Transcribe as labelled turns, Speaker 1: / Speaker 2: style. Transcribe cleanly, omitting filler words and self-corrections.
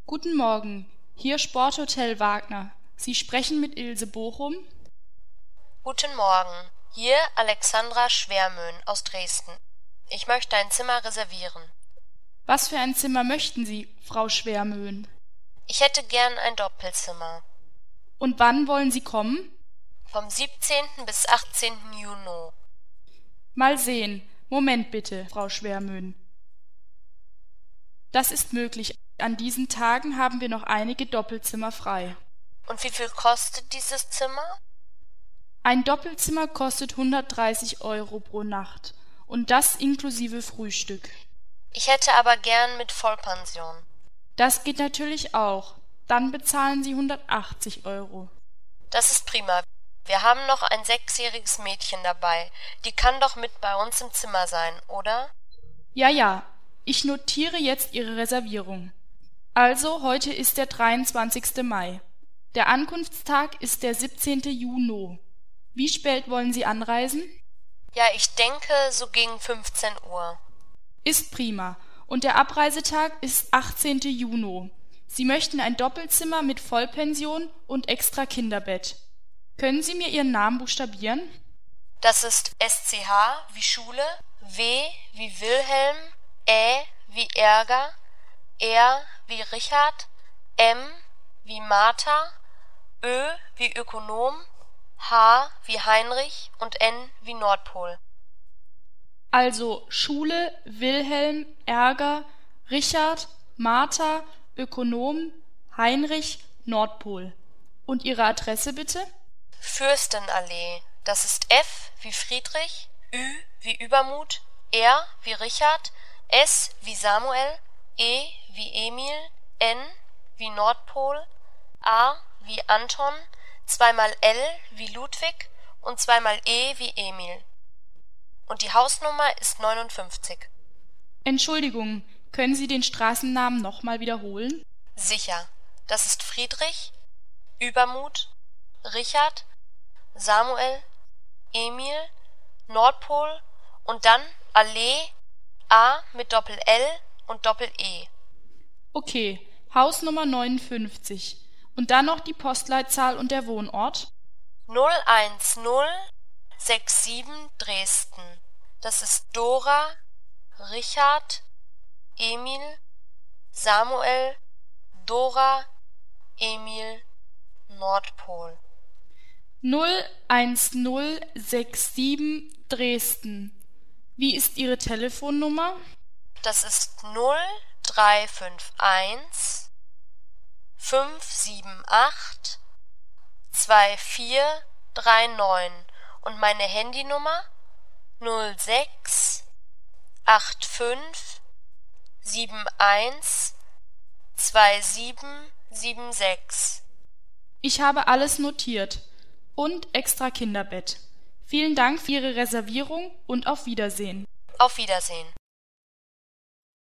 Speaker 1: Guten Morgen, hier Sporthotel Wagner. Sie sprechen mit Ilse Bochum?
Speaker 2: Guten Morgen, hier Alexandra Schwermöhn aus Dresden. Ich möchte ein Zimmer reservieren.
Speaker 1: Was für ein Zimmer möchten Sie, Frau Schwermöhn?
Speaker 2: Ich hätte gern ein Doppelzimmer.
Speaker 1: Und wann wollen Sie kommen?
Speaker 2: Vom 17. bis 18. Juni.
Speaker 1: Mal sehen. Moment bitte, Frau Schwermöhn. Das ist möglich. An diesen Tagen haben wir noch einige Doppelzimmer frei.
Speaker 2: Und wie viel kostet dieses Zimmer?
Speaker 1: Ein Doppelzimmer kostet 130 € pro Nacht und das inklusive Frühstück.
Speaker 2: Ich hätte aber gern mit Vollpension.
Speaker 1: Das geht natürlich auch. Dann bezahlen Sie 180 €.
Speaker 2: Das ist prima. Wir haben noch ein 6-jähriges Mädchen dabei. Die kann doch mit bei uns im Zimmer sein, oder?
Speaker 1: Ja, ich notiere jetzt Ihre Reservierung. Also, heute ist der 23. Mai. Der Ankunftstag ist der 17. Juni. Wie spät wollen Sie anreisen?
Speaker 2: Ja, ich denke so gegen 15 Uhr.
Speaker 1: Ist prima. Und der Abreisetag ist 18. Juni. Sie möchten ein Doppelzimmer mit Vollpension und extra Kinderbett. Können Sie mir Ihren Namen buchstabieren?
Speaker 2: Das ist SCH wie Schule, W wie Wilhelm, Ä wie Ärger, R wie Richard, M wie Martha, Ö wie Ökonom, H wie Heinrich und N wie Nordpol.
Speaker 1: Also Schule, Wilhelm, Ärger, Richard, Martha, Ökonom, Heinrich, Nordpol. Und Ihre Adresse bitte?
Speaker 2: Fürstenallee. Das ist F wie Friedrich, Ü wie Übermut, R wie Richard, S wie Samuel, E wie Emil, N wie Nordpol, A wie Anton, zweimal L wie Ludwig und zweimal E wie Emil. Und die Hausnummer ist 59.
Speaker 1: Entschuldigung, können Sie den Straßennamen nochmal wiederholen?
Speaker 2: Sicher. Das ist Friedrich, Übermut, Richard, Samuel, Emil, Nordpol und dann Allee, A mit Doppel-L und Doppel-E.
Speaker 1: Okay, Hausnummer 59. Und dann noch die Postleitzahl und der Wohnort?
Speaker 2: 01067 Dresden. Das ist Dora, Richard, Emil, Samuel, Dora, Emil, Nordpol.
Speaker 1: 01067 Dresden. Wie ist Ihre Telefonnummer?
Speaker 2: Das ist 0351 578 2439 und meine Handynummer 06 85 71 2776.
Speaker 1: Ich habe alles notiert. Und extra Kinderbett. Vielen Dank für Ihre Reservierung und auf Wiedersehen.
Speaker 2: Auf Wiedersehen.